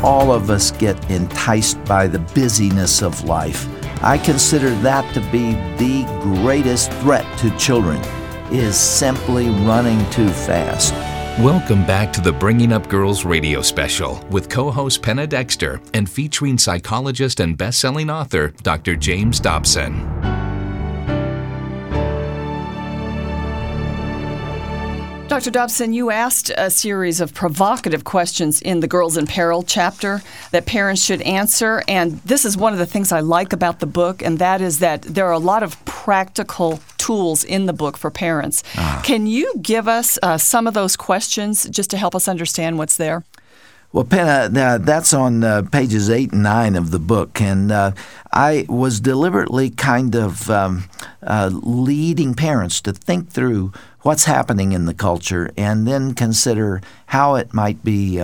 all of us get enticed by the busyness of life. I consider that to be the greatest threat to children, is simply running too fast. Welcome back to the Bringing Up Girls radio special with co-host Penna Dexter and featuring psychologist and best-selling author Dr. James Dobson. Dr. Dobson, you asked a series of provocative questions in the Girls in Peril chapter that parents should answer, and this is one of the things I like about the book, and that is that there are a lot of practical tools in the book for parents. Can you give us some of those questions just to help us understand what's there? Well, Penna, that's on pages 8 and 9 of the book, and I was deliberately kind of leading parents to think through what's happening in the culture and then consider how it might be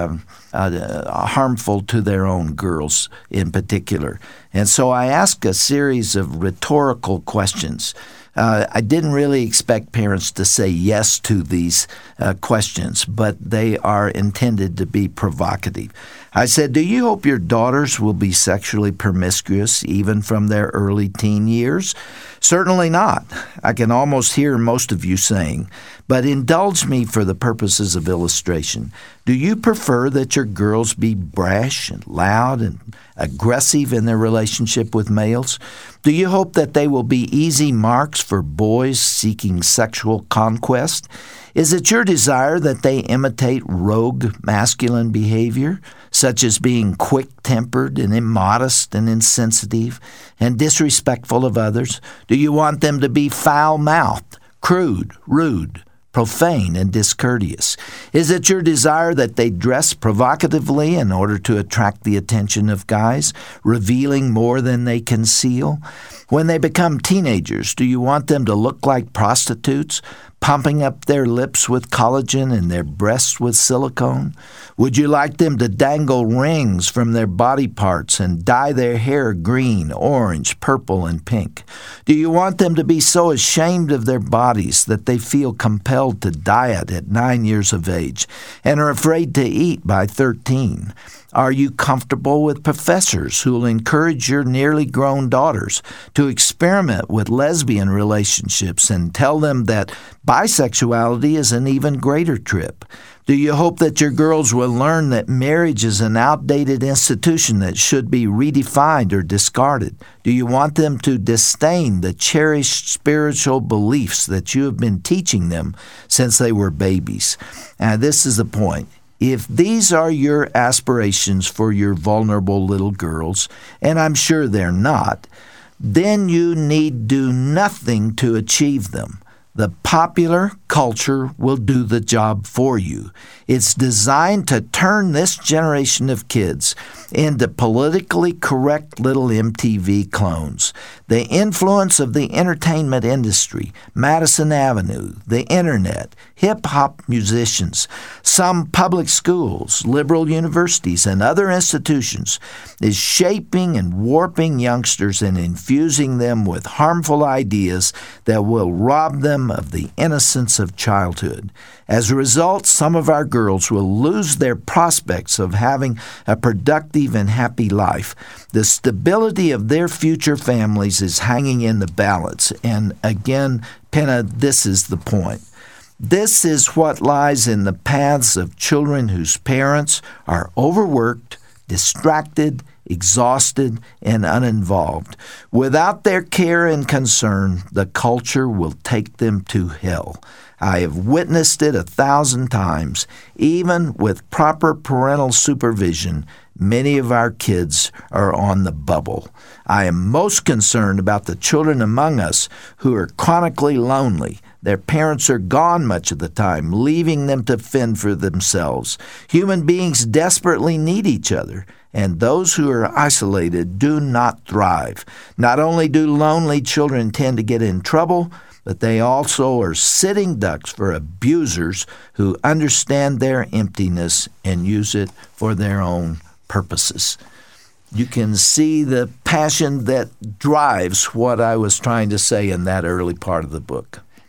harmful to their own girls in particular. And so I asked a series of rhetorical questions. I didn't really expect parents to say yes to these questions, but they are intended to be provocative. I said, do you hope your daughters will be sexually promiscuous even from their early teen years? Certainly not. I can almost hear most of you saying, but indulge me for the purposes of illustration. Do you prefer that your girls be brash and loud and aggressive in their relationship with males? Do you hope that they will be easy marks for boys seeking sexual conquest? Is it your desire that they imitate rogue masculine behavior, such as being quick-tempered and immodest and insensitive and disrespectful of others? Do you want them to be foul-mouthed, crude, rude, profane, and discourteous? Is it your desire that they dress provocatively in order to attract the attention of guys, revealing more than they conceal? When they become teenagers, do you want them to look like prostitutes, pumping up their lips with collagen and their breasts with silicone? Would you like them to dangle rings from their body parts and dye their hair green, orange, purple, and pink? Do you want them to be so ashamed of their bodies that they feel compelled to diet at 9 years of age and are afraid to eat by 13? Are you comfortable with professors who will encourage your nearly grown daughters to experiment with lesbian relationships and tell them that bisexuality is an even greater trip? Do you hope that your girls will learn that marriage is an outdated institution that should be redefined or discarded? Do you want them to disdain the cherished spiritual beliefs that you have been teaching them since they were babies? And this is the point. If these are your aspirations for your vulnerable little girls, and I'm sure they're not, then you need do nothing to achieve them. The popular culture will do the job for you. It's designed to turn this generation of kids into politically correct little MTV clones. The influence of the entertainment industry, Madison Avenue, the internet, hip-hop musicians, some public schools, liberal universities, and other institutions is shaping and warping youngsters and infusing them with harmful ideas that will rob them of the innocence of childhood. As a result, some of our girls will lose their prospects of having a productive and happy life. The stability of their future families is hanging in the balance. And again, Penna, this is the point. This is what lies in the paths of children whose parents are overworked, distracted, exhausted, and uninvolved. Without their care and concern, the culture will take them to hell. I have witnessed it 1,000 times. Even with proper parental supervision, many of our kids are on the bubble. I am most concerned about the children among us who are chronically lonely. Their parents are gone much of the time, leaving them to fend for themselves. Human beings desperately need each other, and those who are isolated do not thrive. Not only do lonely children tend to get in trouble, but they also are sitting ducks for abusers who understand their emptiness and use it for their own purposes. You can see the passion that drives what I was trying to say in that early part of the book.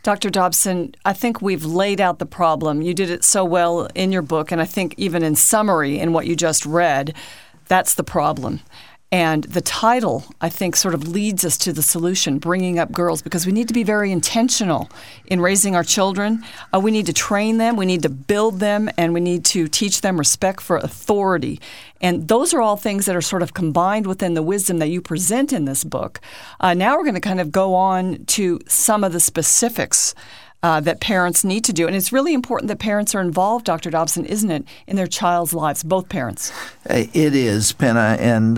Dr. Dobson, I think we've laid out the problem. You did it so well in your book, and I think even in summary in what you just read, that's the problem. And the title, I think, sort of leads us to the solution, Bringing Up Girls, because we need to be very intentional in raising our children. We need to train them, we need to build them, and we need to teach them respect for authority. And those are all things that are sort of combined within the wisdom that you present in this book. Now we're going to kind of go on to some of the specifics that parents need to do. And it's really important that parents are involved, Dr. Dobson, isn't it, in their child's lives, both parents? It is, Penna. And,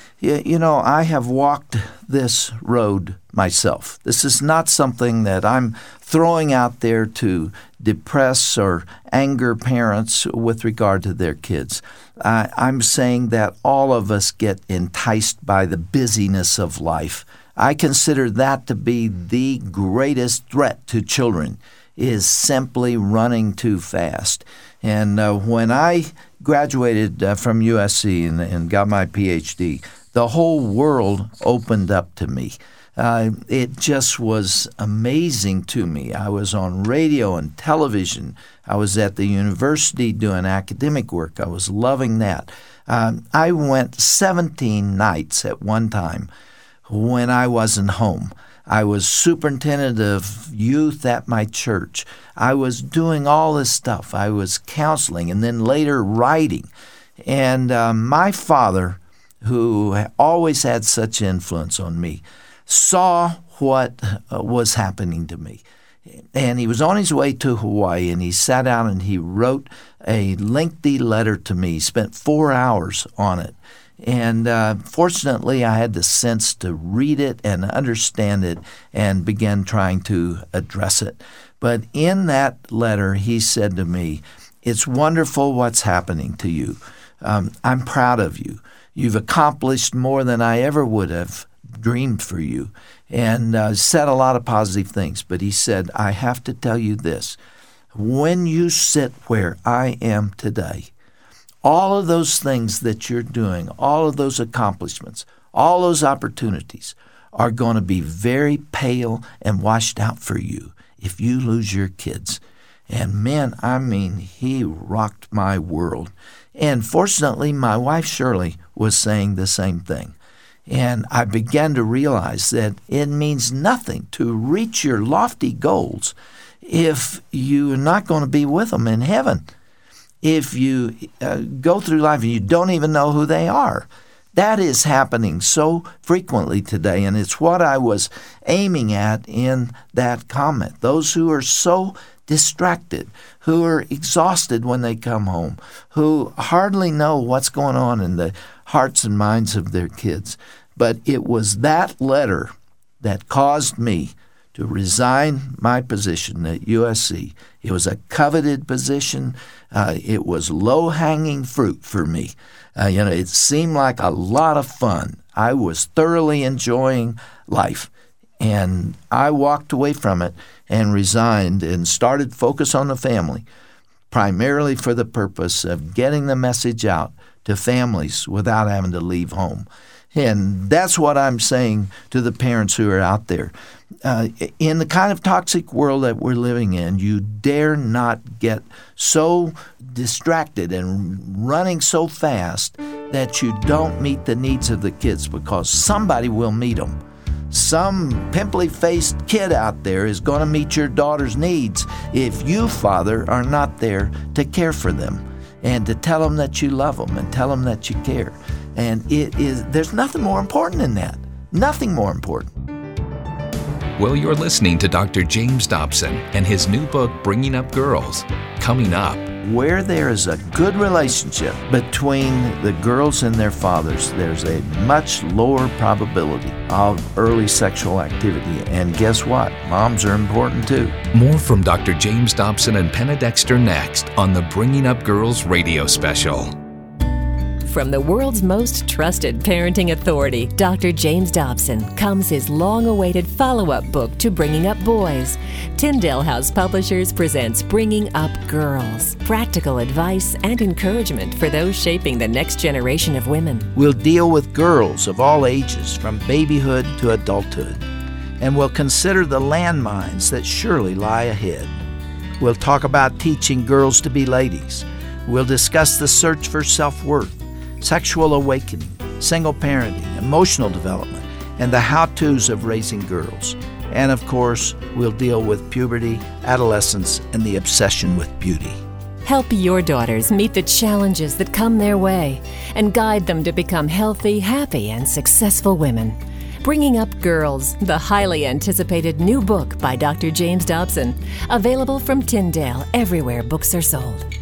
I have walked this road myself. This is not something that I'm throwing out there to depress or anger parents with regard to their kids. I'm saying that all of us get enticed by the busyness of life. I consider that to be the greatest threat to children, is simply running too fast. And when I graduated from USC and got my PhD, the whole world opened up to me. It just was amazing to me. I was on radio and television. I was at the university doing academic work. I was loving that. I went 17 nights at one time when I wasn't home. I was superintendent of youth at my church. I was doing all this stuff. I was counseling and then later writing. And my father, who always had such influence on me, saw what was happening to me. And he was on his way to Hawaii, and he sat down and he wrote a lengthy letter to me. He spent 4 hours on it. And fortunately, I had the sense to read it and understand it and began trying to address it. But in that letter, he said to me, "It's wonderful what's happening to you. I'm proud of you. You've accomplished more than I ever would have dreamed for you," and said a lot of positive things. But he said, "I have to tell you this. When you sit where I am today, all of those things that you're doing, all of those accomplishments, all those opportunities are going to be very pale and washed out for you if you lose your kids." And man, he rocked my world. And fortunately, my wife Shirley was saying the same thing. And I began to realize that it means nothing to reach your lofty goals if you're not going to be with them in heaven. If you go through life and you don't even know who they are. That is happening so frequently today, and it's what I was aiming at in that comment. Those who are so distracted, who are exhausted when they come home, who hardly know what's going on in the hearts and minds of their kids. But it was that letter that caused me to resign my position at USC. It was a coveted position. It was low-hanging fruit for me. It seemed like a lot of fun. I was thoroughly enjoying life. And I walked away from it and resigned and started focus on the family, primarily for the purpose of getting the message out to families without having to leave home. And that's what I'm saying to the parents who are out there. In the kind of toxic world that we're living in, you dare not get so distracted and running so fast that you don't meet the needs of the kids, because somebody will meet them. Some pimply-faced kid out there is going to meet your daughter's needs if you, father, are not there to care for them and to tell them that you love them and tell them that you care. And there's nothing more important than that. Nothing more important. Well, you're listening to Dr. James Dobson and his new book, Bringing Up Girls. Coming up, where there is a good relationship between the girls and their fathers, there's a much lower probability of early sexual activity. And guess what? Moms are important too. More from Dr. James Dobson and Penna Dexter next on the Bringing Up Girls radio special. From the world's most trusted parenting authority, Dr. James Dobson, comes his long-awaited follow-up book to Bringing Up Boys. Tyndale House Publishers presents Bringing Up Girls, practical advice and encouragement for those shaping the next generation of women. We'll deal with girls of all ages, from babyhood to adulthood. and we'll consider the landmines that surely lie ahead. We'll talk about teaching girls to be ladies. We'll discuss the search for self-worth, sexual awakening, single parenting, emotional development, and the how-tos of raising girls. And of course, we'll deal with puberty, adolescence, and the obsession with beauty. Help your daughters meet the challenges that come their way and guide them to become healthy, happy, and successful women. Bringing Up Girls, the highly anticipated new book by Dr. James Dobson, available from Tyndale everywhere books are sold.